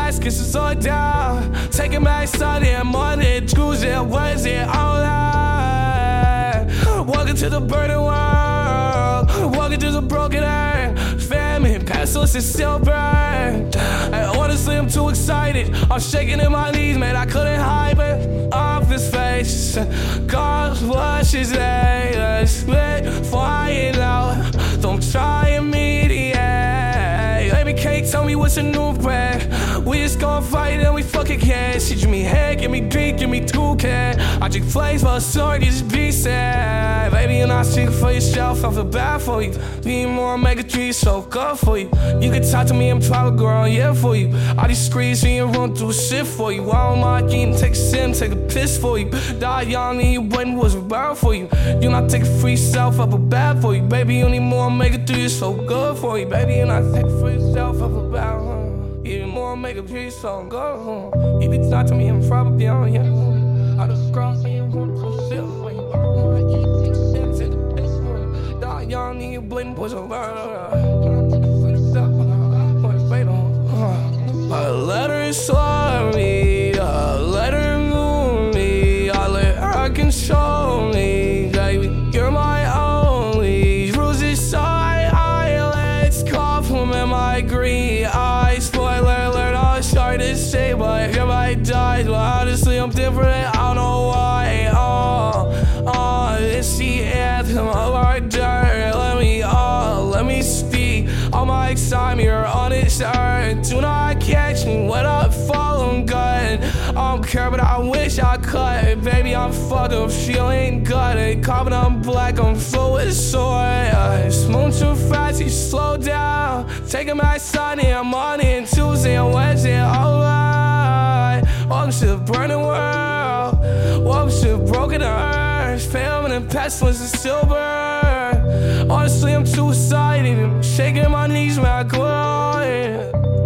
last kisses all down. Taking back Sunday and Monday, Tuesday and Wednesday, all that. Walking to the burning world, walking to the broken earth. Famine, pestilence, and still burn. And honestly, I'm too excited. I'm shaking in my knees, man, I couldn't hide it off his face. God washes it, split flying out. Don't try and mediate. Baby, can't tell me what's a new brand. We just gon' fight and we fucking can't. She give me head, give me drink, give me 2 can. I drink flames for a sword, you just be sad. Baby, you're not speaking for yourself, I feel bad for you. Need more omega-3, so good for you. You can talk to me, I'm probably growing, yeah, for you. All these screens in your room do shit for you. I don't mind getting, take a sim, take a piss for you. Die young and you wouldn't was around for you. You not take a free self, I feel bad for you. Baby, you need more omega-3, so good for you. Baby, you not take a free self, I feel bad for you. Even more omega-3, so good. You can talk to me, I'm probably on, yeah. I just cross me and want to shit for you. Take a piss for you. Die young and you wouldn't was around. A letter is sorry, a letter move me, I let her control me, baby, you're my only. Bruises side eyelids, compliment my green eyes. Spoiler alert, I was sorry to say, but if I died, well, honestly, I'm different, I don't know why. It's the anthem of our dirt. Let me speak. All my excitement, you're on its earth. Do not catch me when I'm falling good. I don't care, but I wish I could. Baby, I'm fucked up, she ain't got it. Carbon, I'm black, I'm full with soy. Smoke too fast, you slow down. Taking my Sunday and Monday and Tuesday and Wednesday, alright. Welcome to the burning world. Welcome to the broken earth. Famine and pestilence is still burn. Honestly, I'm too excited. I'm shaking my knees when I go on.